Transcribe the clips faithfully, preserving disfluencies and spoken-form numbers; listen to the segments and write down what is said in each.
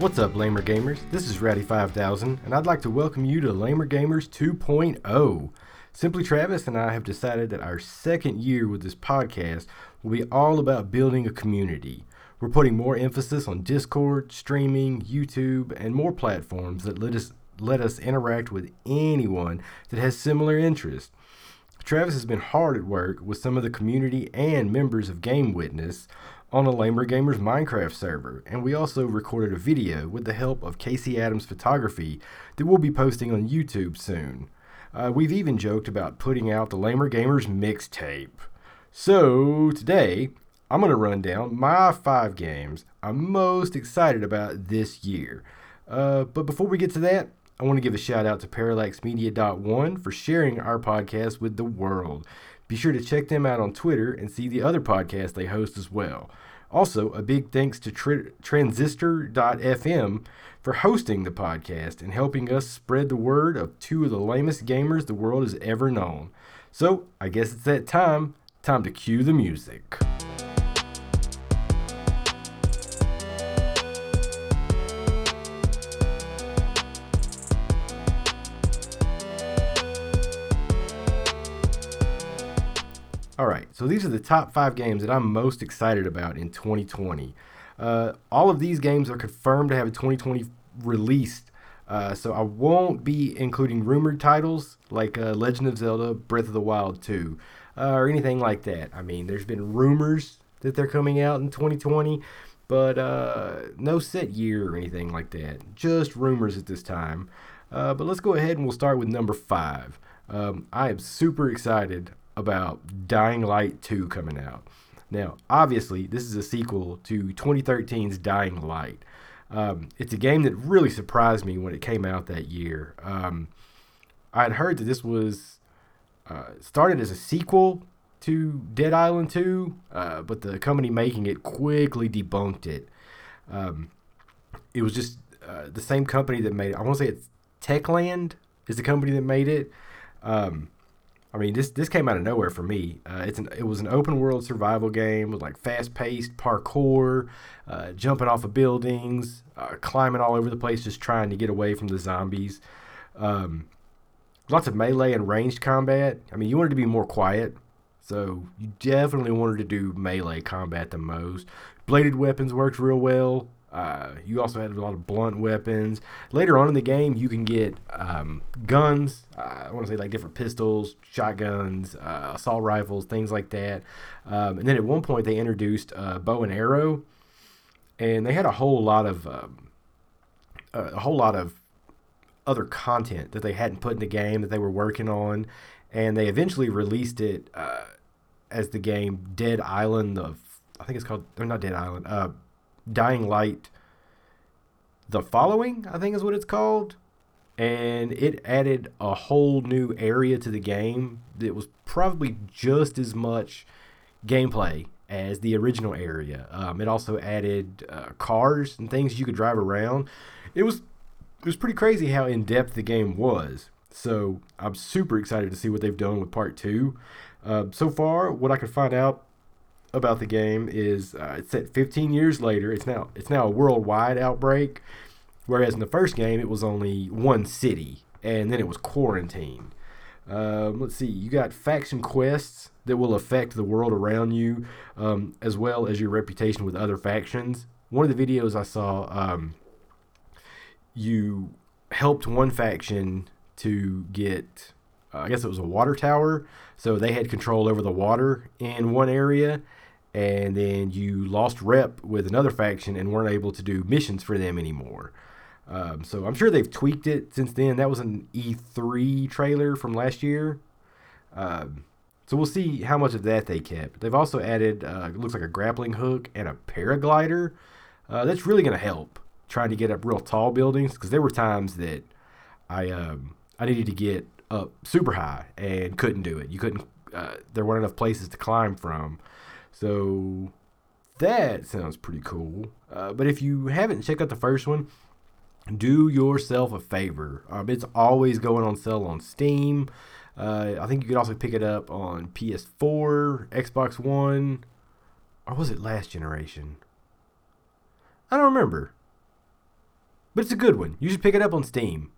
What's up, Lamer Gamers? This is Rowdy five thousand, and I'd like to welcome you to Lamer Gamers two point oh. Simply Travis and I have decided that our second year with this podcast will be all about building a community. We're putting more emphasis on Discord, streaming, YouTube, and more platforms that let us let us interact with anyone that has similar interests. Travis has been hard at work with some of the community and members of Game Witness on a Lamer Gamers Minecraft server, and we also recorded a video with the help of Casey Adams Photography that we'll be posting on YouTube soon. Uh, we've even joked about putting out the Lamer Gamers mixtape. So today, I'm going to run down my five games I'm most excited about this year. Uh, but before we get to that, I want to give a shout out to Parallax Media dot one for sharing our podcast with the world. Be sure to check them out on Twitter and see the other podcasts they host as well. Also, a big thanks to Tr- Transistor dot f m for hosting the podcast and helping us spread the word of two of the lamest gamers the world has ever known. So, I guess it's that time. Time to cue the music. Alright, so these are the top five games that I'm most excited about in twenty twenty. Uh, all of these games are confirmed to have a twenty twenty release, uh, so I won't be including rumored titles like uh, Legend of Zelda Breath of the Wild two, uh, or anything like that. I mean, there's been rumors that they're coming out in twenty twenty, but uh, no set year or anything like that. Just rumors at this time. Uh, but let's go ahead and we'll start with number five. Um, I am super excited about Dying Light two coming out. Now, obviously, this is a sequel to twenty thirteen's Dying Light. Um, it's a game that really surprised me when it came out that year. Um, I had heard that this was uh, started as a sequel to Dead Island two, uh, but the company making it quickly debunked it. Um, it was just uh, the same company that made it. I want to say it's Techland is the company that made it. Um, I mean, this this came out of nowhere for me. Uh, it's an it was an open world survival game with like fast paced parkour, uh, jumping off of buildings, uh, climbing all over the place, just trying to get away from the zombies. Um, lots of melee and ranged combat. I mean, you wanted to be more quiet, so you definitely wanted to do melee combat the most. Bladed weapons worked real well. Uh, you also had a lot of blunt weapons. Later on in the game, you can get um, guns. Uh, I want to say like different pistols, shotguns, uh, assault rifles, things like that. Um, and then at one point, they introduced uh, bow and arrow, and they had a whole lot of um, a whole lot of other content that they hadn't put in the game that they were working on, and they eventually released it uh, as the game Dead Island. Of I think it's called. Or not Dead Island. Uh, Dying Light The Following, I think is what it's called. And it added a whole new area to the game that was probably just as much gameplay as the original area. Um, it also added uh, cars and things you could drive around. It was it was pretty crazy how in-depth the game was. So I'm super excited to see what they've done with part two. Uh, so far, what I could find out about the game is uh, it's set fifteen years later. It's now it's now a worldwide outbreak, whereas in the first game it was only one city, and then it was quarantined. Um, let's see, you got faction quests that will affect the world around you, um, as well as your reputation with other factions. One of the videos I saw, um, you helped one faction to get, uh, I guess it was a water tower, so they had control over the water in one area. And then you lost rep with another faction and weren't able to do missions for them anymore. Um, so I'm sure they've tweaked it since then. That was an E three trailer from last year. Um, so we'll see how much of that they kept. They've also added, uh, it looks like a grappling hook and a paraglider. Uh, that's really going to help trying to get up real tall buildings, because there were times that I um, I needed to get up super high and couldn't do it. You couldn't. Uh, there weren't enough places to climb from. So that sounds pretty cool. Uh, but if you haven't checked out the first one, do yourself a favor. Um, it's always going on sale on Steam. Uh, I think you could also pick it up on P S four, Xbox One, or was it last generation? I don't remember. but it's a good one. You should pick it up on Steam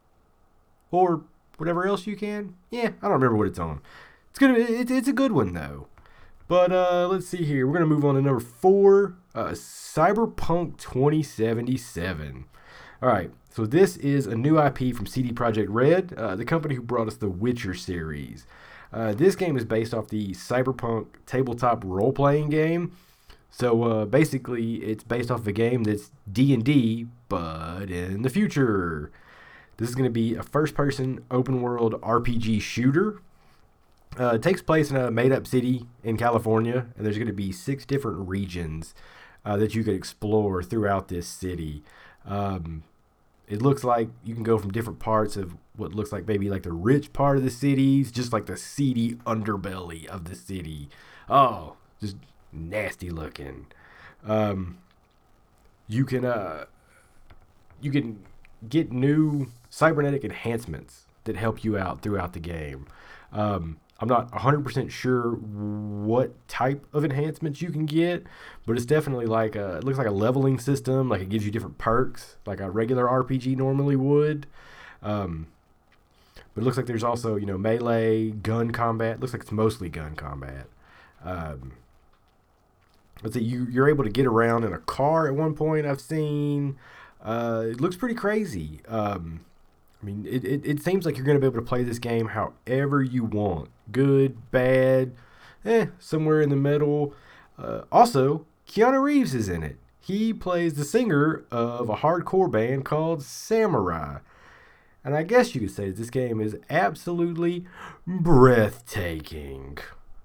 or whatever else you can. Yeah, I don't remember what it's on. It's gonna. It, it's a good one though. But uh, let's see here. We're gonna move on to number four, uh, Cyberpunk twenty seventy-seven. All right, so this is a new I P from C D Projekt Red, uh, the company who brought us the Witcher series. Uh, this game is based off the Cyberpunk tabletop role-playing game. So uh, basically, it's based off of a game that's D and D, but in the future. This is going to be a first-person open-world R P G shooter. Uh, it takes place in a made-up city in California, and there's going to be six different regions uh, that you could explore throughout this city. Um, it looks like you can go from different parts of what looks like maybe like the rich part of the cities, just like the seedy underbelly of the city. Oh, just nasty looking. Um, you can uh, you can get new cybernetic enhancements that help you out throughout the game. Um, I'm not one hundred percent sure what type of enhancements you can get, but it's definitely like a, it looks like a leveling system, like it gives you different perks, like a regular R P G normally would. Um, but it looks like there's also, you know, melee, gun combat. It looks like it's mostly gun combat. Um, let's see, you, you're able to get around in a car at one point I've seen. Uh, it looks pretty crazy. Um, I mean, it, it, it seems like you're going to be able to play this game however you want. Good, bad, eh, somewhere in the middle. Uh, also, Keanu Reeves is in it. He plays the singer of a hardcore band called Samurai. And I guess you could say that this game is absolutely breathtaking.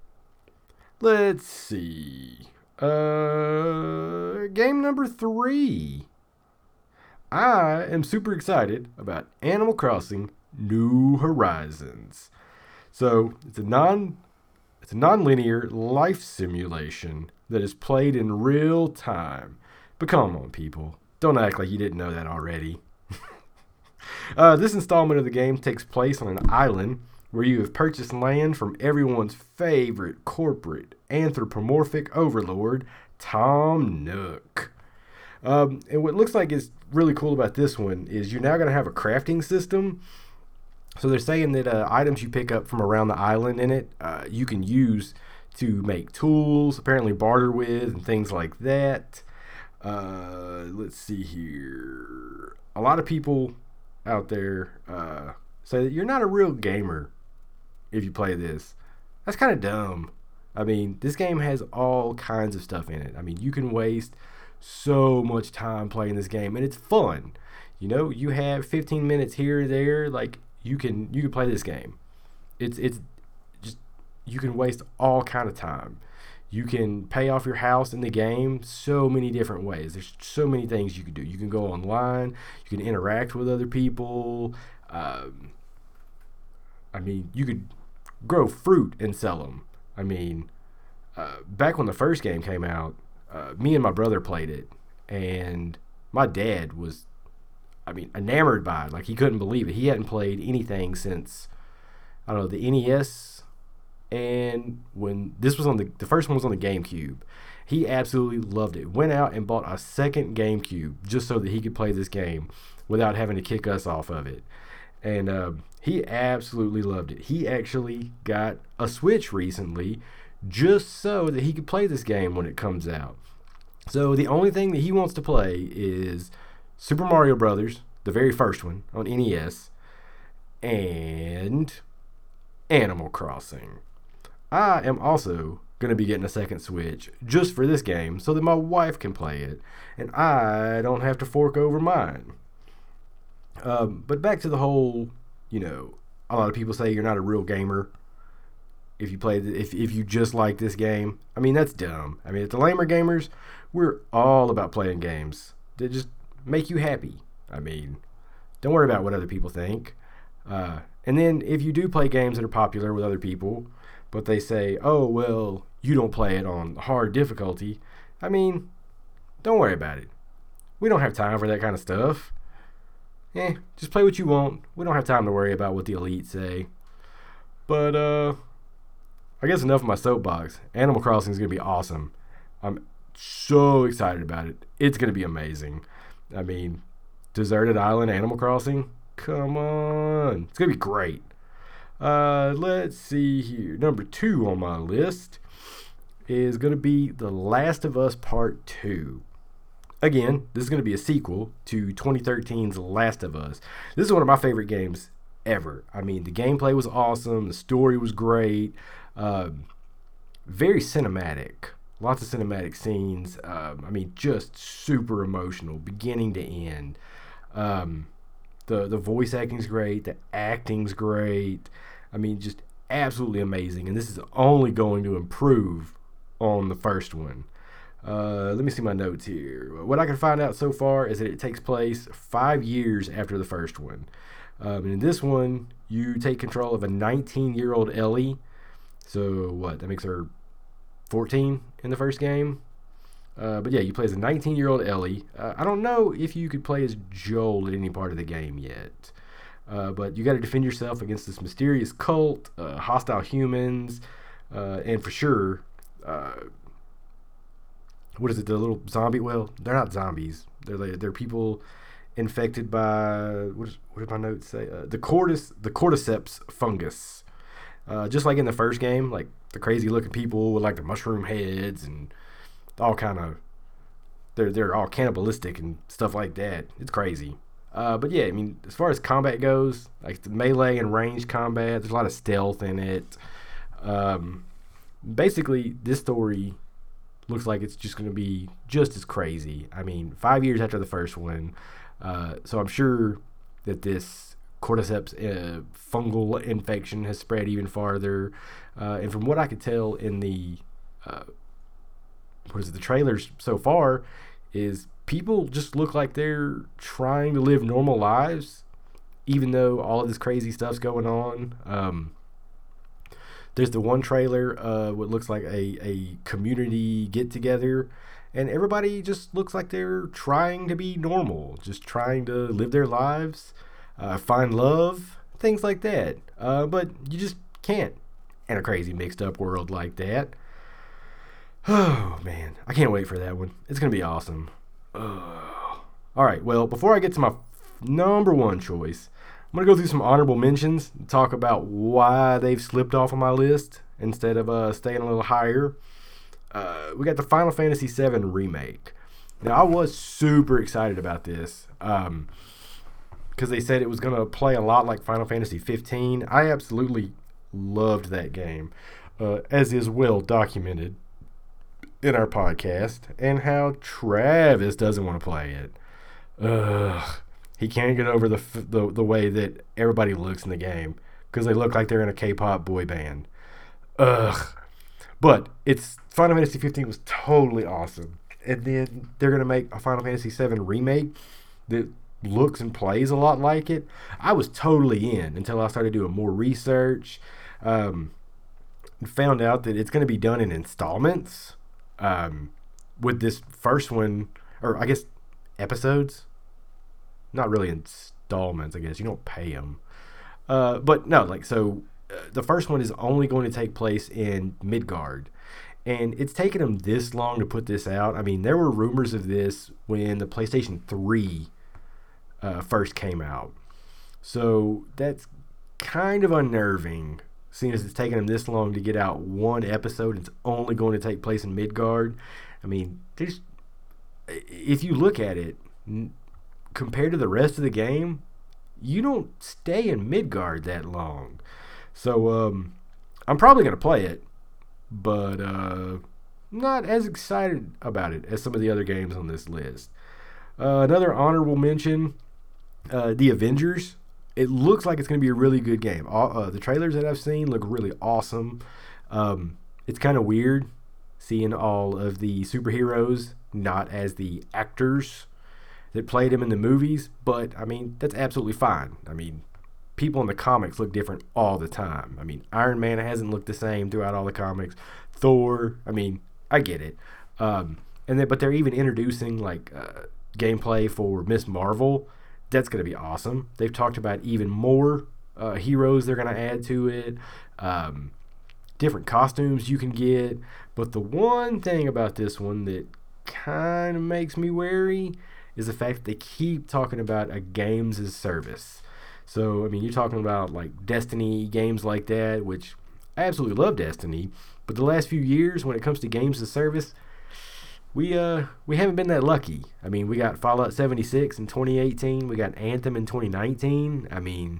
Let's see. Uh, game number three. I am super excited about Animal Crossing New Horizons. So it's a non it's a non-linear life simulation that is played in real time. But come on, people. Don't act like you didn't know that already. uh, this installment of the game takes place on an island where you have purchased land from everyone's favorite corporate anthropomorphic overlord, Tom Nook. Um, and what looks like is really cool about this one is you're now going to have a crafting system. So they're saying that uh, items you pick up from around the island in it, uh, you can use to make tools, apparently barter with, and things like that. Uh, let's see here. A lot of people out there uh, say that you're not a real gamer if you play this. That's kind of dumb. I mean, this game has all kinds of stuff in it. I mean, you can waste so much time playing this game, and it's fun. You know, you have fifteen minutes here or there, like you can you can play this game. It's it's just you can waste all kind of time. You can pay off your house in the game so many different ways. There's so many things you can do. You can go online. You can interact with other people. Um, I mean, you could grow fruit and sell them. I mean, uh, back when the first game came out, uh, me and my brother played it, and my dad was, I mean, enamored by it. Like, he couldn't believe it. He hadn't played anything since, I don't know, the N E S. And when this was on the, the first one was on the GameCube. He absolutely loved it. Went out and bought a second GameCube just so that he could play this game without having to kick us off of it. And uh, he absolutely loved it. He actually got a Switch recently just so that he could play this game when it comes out. So the only thing that he wants to play is Super Mario Brothers, the very first one on N E S, and Animal Crossing. I am also going to be getting a second Switch just for this game so that my wife can play it and I don't have to fork over mine. Um, but back to the whole, you know, a lot of people say you're not a real gamer if you play, if if you just like this game. I mean, that's dumb. I mean, at the Lamer Gamers, we're all about playing games that just make you happy. I mean, don't worry about what other people think. Uh, and then if you do play games that are popular with other people, but they say, oh, well, you don't play it on hard difficulty. I mean, don't worry about it. We don't have time for that kind of stuff. Eh, just play what you want. We don't have time to worry about what the elite say. But, uh, I guess enough of my soapbox. Animal Crossing is going to be awesome. I'm so excited about it. It's going to be amazing. I mean, Deserted Island Animal Crossing. Come on. It's going to be great. Uh, let's see here. Number two on my list is going to be The Last of Us Part two. Again, this is going to be a sequel to twenty thirteen's Last of Us. This is one of my favorite games ever. I mean, the gameplay was awesome. The story was great. Um, very cinematic. Lots of cinematic scenes. Um, I mean, just super emotional, beginning to end. Um, the the voice acting's great. The acting's great. I mean, just absolutely amazing. And this is only going to improve on the first one. Uh, let me see my notes here. What I can find out so far is that it takes place five years after the first one. Um, and in this one, you take control of a nineteen-year-old Ellie. So what? That makes her fourteen in the first game. Uh, but yeah, you play as a nineteen-year-old Ellie. Uh, I don't know if you could play as Joel at any part of the game yet. Uh, but you got to defend yourself against this mysterious cult, uh, hostile humans, uh, and for sure, uh, what is it? The little zombie? Well, they're not zombies. They're like, they're people infected by what, is, what did my notes say? Uh, the cordyce, the cordyceps fungus. Uh, just like in the first game, like the crazy looking people with like the mushroom heads and all kind of, they're they're all cannibalistic and stuff like that. It's crazy. Uh, but yeah, I mean, as far as combat goes, like the melee and ranged combat, there's a lot of stealth in it. Um, basically, this story looks like it's just going to be just as crazy. I mean, five years after the first one, uh, so I'm sure that this cordyceps uh, fungal infection has spread even farther. Uh, and from what I could tell in the uh, what is it, the trailers so far, is people just look like they're trying to live normal lives, even though all of this crazy stuff's going on. Um, there's the one trailer, uh, what looks like a, a community get-together, and everybody just looks like they're trying to be normal, just trying to live their lives, uh, find love, things like that. Uh, but you just can't in a crazy mixed-up world like that. Oh, man. I can't wait for that one. It's going to be awesome. Ugh. All right, well, before I get to my number one choice, I'm going to go through some honorable mentions and talk about why they've slipped off on my list instead of uh, staying a little higher. Uh, we got the Final Fantasy seven Remake. Now, I was super excited about this um, because they said it was going to play a lot like Final Fantasy fifteen. I absolutely loved that game, uh, as is well documented in our podcast, and how Travis doesn't want to play it. Ugh. He can't get over the the, the way that everybody looks in the game because they look like they're in a K-pop boy band. Ugh. But it's Final Fantasy fifteen was totally awesome, and then they're gonna make a Final Fantasy seven remake that looks and plays a lot like it. I was totally in until I started doing more research, um, and found out that it's gonna be done in installments. Um, with this first one, or I guess episodes, not really installments. I guess you don't pay them, uh, but no, like so. Uh, the first one is only going to take place in Midgard, and it's taken them this long to put this out. I mean, there were rumors of this when the PlayStation three uh, first came out, so that's kind of unnerving. Seeing as it's taken them this long to get out one episode, it's only going to take place in Midgard. I mean, there's, if you look at it, n- compared to the rest of the game, you don't stay in Midgard that long. So, um, I'm probably going to play it, but uh, not as excited about it as some of the other games on this list. Uh, another honorable mention, uh, The Avengers. It looks like it's going to be a really good game. All, uh, the trailers that I've seen look really awesome. Um, it's kind of weird seeing all of the superheroes not as the actors that played them in the movies, but I mean, that's absolutely fine. I mean, people in the comics look different all the time. I mean, Iron Man hasn't looked the same throughout all the comics. Thor, I mean, I get it. Um, and then, but they're even introducing like uh, gameplay for Miz Marvel. That's going to be awesome. They've talked about even more uh, heroes they're going to add to it, um, different costumes you can get. But the one thing about this one that kind of makes me wary is the fact that they keep talking about a games as service. So, I mean, you're talking about like Destiny, games like that, which I absolutely love Destiny. But the last few years, when it comes to games as service, we uh we haven't been that lucky. I mean, we got Fallout seventy-six in twenty eighteen, we got Anthem in twenty nineteen. I mean,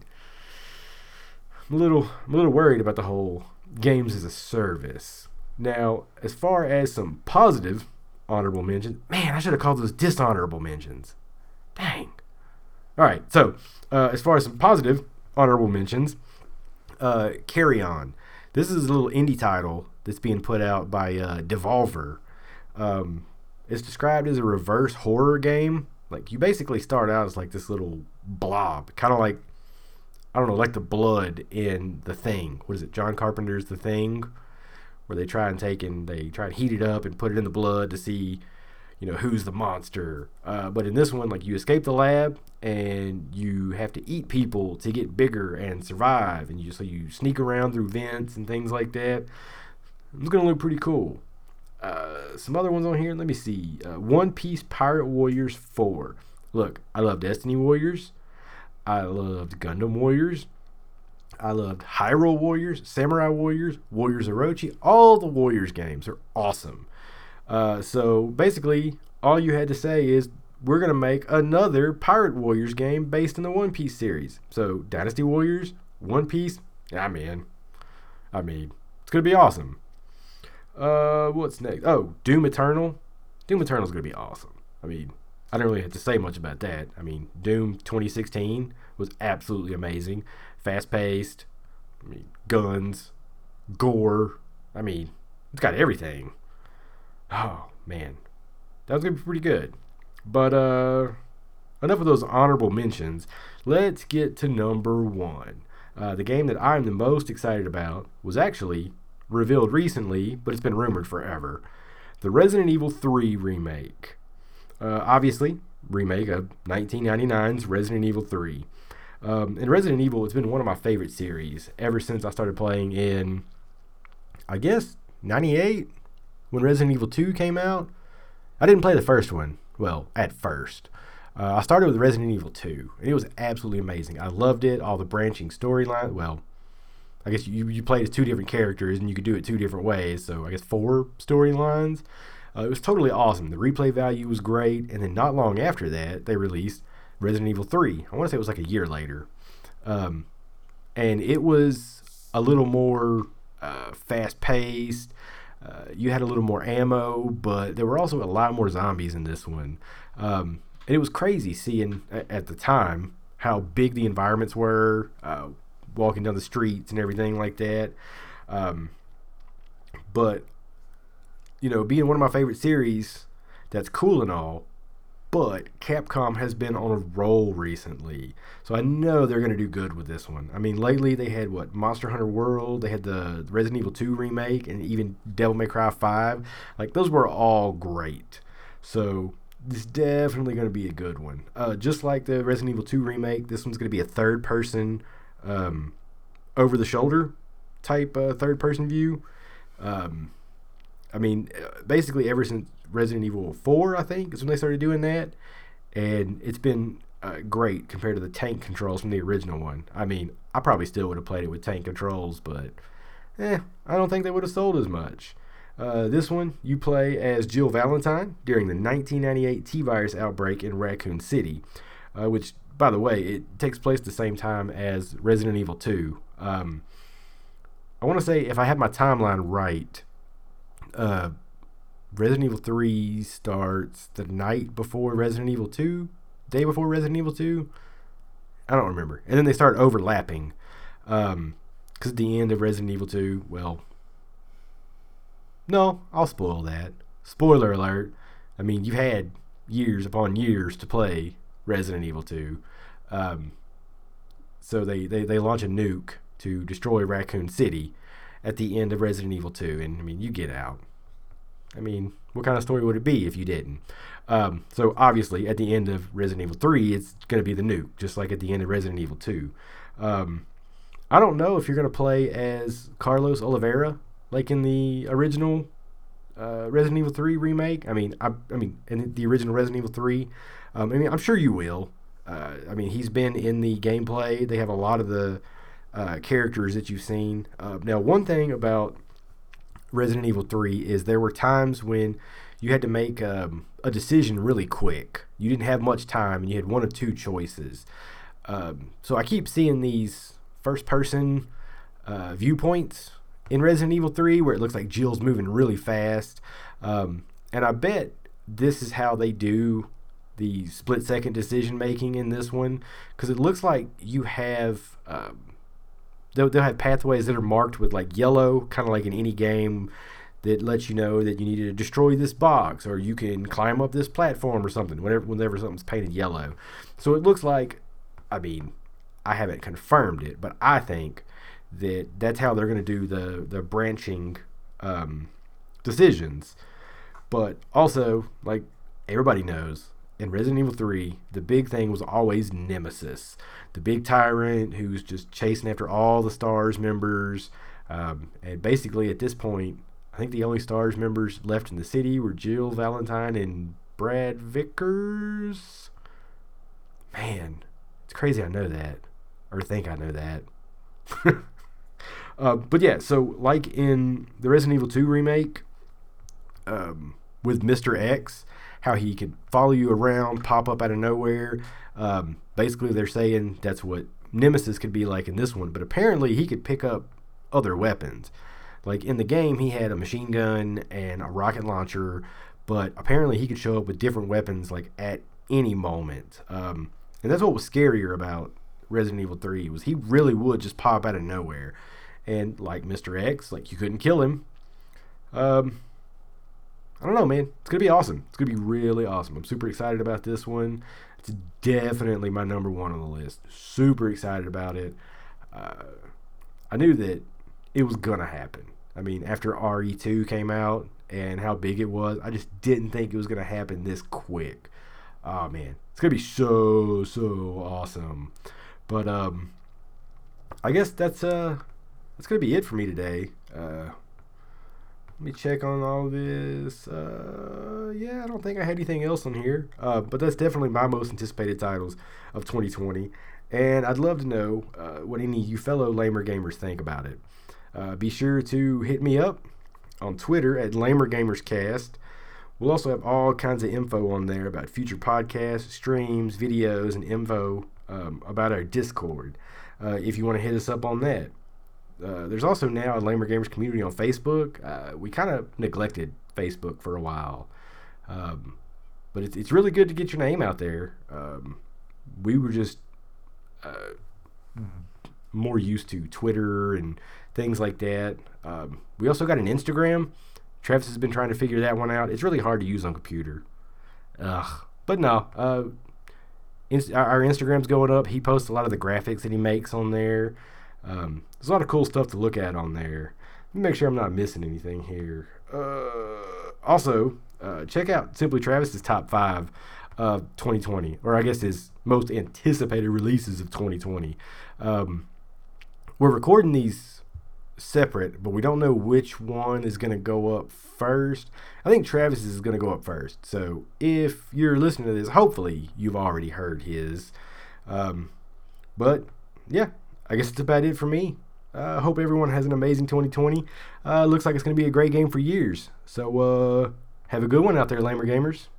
I'm a little I'm a little worried about the whole games as a service. Now, as far as some positive honorable mentions, man, I should have called those dishonorable mentions. Dang. All right, so uh, as far as some positive honorable mentions, uh, Carry On. This is a little indie title that's being put out by uh, Devolver. Um, it's described as a reverse horror game. Like, you basically start out as like this little blob, kind of like, I don't know, like the blood in The Thing. What is it? John Carpenter's The Thing, where they try and take and they try and heat it up and put it in the blood to see, you know, who's the monster. Uh, but in this one, like, you escape the lab and you have to eat people to get bigger and survive. And you so you sneak around through vents and things like that. It's gonna look pretty cool. Uh, some other ones on here. Let me see. Uh, One Piece Pirate Warriors four. Look, I love Destiny Warriors. I loved Gundam Warriors. I loved Hyrule Warriors, Samurai Warriors, Warriors Orochi. All the Warriors games are awesome. Uh, so basically, all you had to say is, we're going to make another Pirate Warriors game based in the One Piece series. So Dynasty Warriors, One Piece, I'm in. I mean, it's going to be awesome. Uh, what's next? Oh, Doom Eternal. Doom Eternal is going to be awesome. I mean, I don't really have to say much about that. I mean, Doom twenty sixteen was absolutely amazing. Fast-paced, I mean, guns, gore. I mean, it's got everything. Oh, man. That was going to be pretty good. But, uh, enough of those honorable mentions. Let's get to number one. Uh, the game that I'm the most excited about was actually revealed recently, but it's been rumored forever. The Resident Evil three remake. Uh, obviously, remake of nineteen ninety-nine's Resident Evil three. Um, and Resident Evil, it's been one of my favorite series ever since I started playing in, I guess, ninety-eight, when Resident Evil two came out. I didn't play the first one, well, at first. Uh, I started with Resident Evil two, and it was absolutely amazing. I loved it, all the branching storyline. Well, I guess you, you played as two different characters, and you could do it two different ways, so I guess four storylines. Uh, it was totally awesome. The replay value was great, and then not long after that, they released Resident Evil three. I want to say it was like a year later. Um, and it was a little more uh, fast-paced. Uh, you had a little more ammo, but there were also a lot more zombies in this one. Um, and it was crazy seeing, at the time, how big the environments were, uh, walking down the streets and everything like that. Um, but, you know, being one of my favorite series, that's cool and all, but Capcom has been on a roll recently. So I know they're going to do good with this one. I mean, lately they had, what, Monster Hunter World, they had the Resident Evil two remake, and even Devil May Cry five. Like, those were all great. So this is definitely going to be a good one. Uh, just like the Resident Evil two remake, this one's going to be a third-person, um, over-the-shoulder type uh, third-person view. Um, I mean, basically ever since Resident Evil four, I think, is when they started doing that. And it's been uh, great compared to the tank controls from the original one. I mean, I probably still would have played it with tank controls, but eh, I don't think they would have sold as much. Uh, this one, you play as Jill Valentine during the nineteen ninety-eight T-Virus outbreak in Raccoon City, uh, which, by the way, it takes place the same time as Resident Evil two. Um, I want to say, if I have my timeline right, uh, Resident Evil three starts the night before Resident Evil two, day before Resident Evil two. I don't remember. And then they start overlapping. Um, because at the end of Resident Evil two, well, no, I'll spoil that. Spoiler alert. I mean, you've had years upon years to play Resident Evil two. Um, so they, they, they launch a nuke to destroy Raccoon City at the end of Resident Evil two. And, I mean, you get out. I mean, what kind of story would it be if you didn't? Um, so, obviously, at the end of Resident Evil three, it's going to be the nuke, just like at the end of Resident Evil two. Um, I don't know if you're going to play as Carlos Oliveira, like in the original uh, Resident Evil three remake? I mean, I, I mean, in the original Resident Evil three. Um, I mean, I'm sure you will. Uh, I mean, he's been in the gameplay. They have a lot of the uh, characters that you've seen. Uh, now, one thing about Resident Evil three is there were times when you had to make um, a decision really quick. You didn't have much time, and you had one or two choices. Um, so I keep seeing these first-person uh, viewpoints in Resident Evil three where it looks like Jill's moving really fast. Um, and I bet this is how they do the split-second decision-making in this one, because it looks like you have... Um, they'll, they'll have pathways that are marked with like yellow, kind of like in any game that lets you know that you need to destroy this box or you can climb up this platform or something, whenever, whenever something's painted yellow. So it looks like, I mean, I haven't confirmed it, but I think that that's how they're going to do the, the branching um, decisions. But also, like everybody knows, in Resident Evil three, the big thing was always Nemesis, the big tyrant who's just chasing after all the STARS members. Um, and basically, at this point, I think the only STARS members left in the city were Jill Valentine and Brad Vickers. Man, it's crazy I know that, or think I know that. uh, but yeah, so like in the Resident Evil two remake, um, with Mister X, how he could follow you around, pop up out of nowhere. Um, basically, they're saying that's what Nemesis could be like in this one, but apparently he could pick up other weapons. Like in the game, he had a machine gun and a rocket launcher, but apparently he could show up with different weapons like at any moment. Um, and that's what was scarier about Resident Evil three, was he really would just pop out of nowhere. And like Mister X, like you couldn't kill him. Um, I don't know, man. It's going to be awesome. It's going to be really awesome. I'm super excited about this one. It's definitely my number one on the list. Super excited about it. Uh, I knew that it was going to happen. I mean, after R E two came out and how big it was, I just didn't think it was going to happen this quick. Oh, man. It's going to be so, so awesome. But um, I guess that's, uh, that's going to be it for me today. Uh, let me check on all this. Uh, yeah, I don't think I had anything else on here. Uh, but that's definitely my most anticipated titles of twenty twenty. And I'd love to know uh, what any of you fellow Lamer Gamers think about it. Uh, be sure to hit me up on Twitter at LamerGamersCast. We'll also have all kinds of info on there about future podcasts, streams, videos, and info um, about our Discord, uh, if you want to hit us up on that. Uh, there's also now a Lamer Gamers community on Facebook. Uh, we kind of neglected Facebook for a while. Um, but it's, it's really good to get your name out there. Um, we were just uh, more used to Twitter and things like that. Um, we also got an Instagram. Travis has been trying to figure that one out. It's really hard to use on computer. Ugh. But no, uh, inst- our Instagram's going up. He posts a lot of the graphics that he makes on there. Um, there's a lot of cool stuff to look at on there. Let me make sure I'm not missing anything here. Uh, also, uh, check out Simply Travis's top five of twenty twenty, or I guess his most anticipated releases of twenty twenty. Um, we're recording these separate, but we don't know which one is going to go up first. I think Travis is going to go up first. So if you're listening to this, hopefully you've already heard his. Um, but yeah, I guess that's about it for me. I uh, hope everyone has an amazing twenty twenty. Uh, looks like it's going to be a great game for years. So uh, have a good one out there, Lamer Gamers.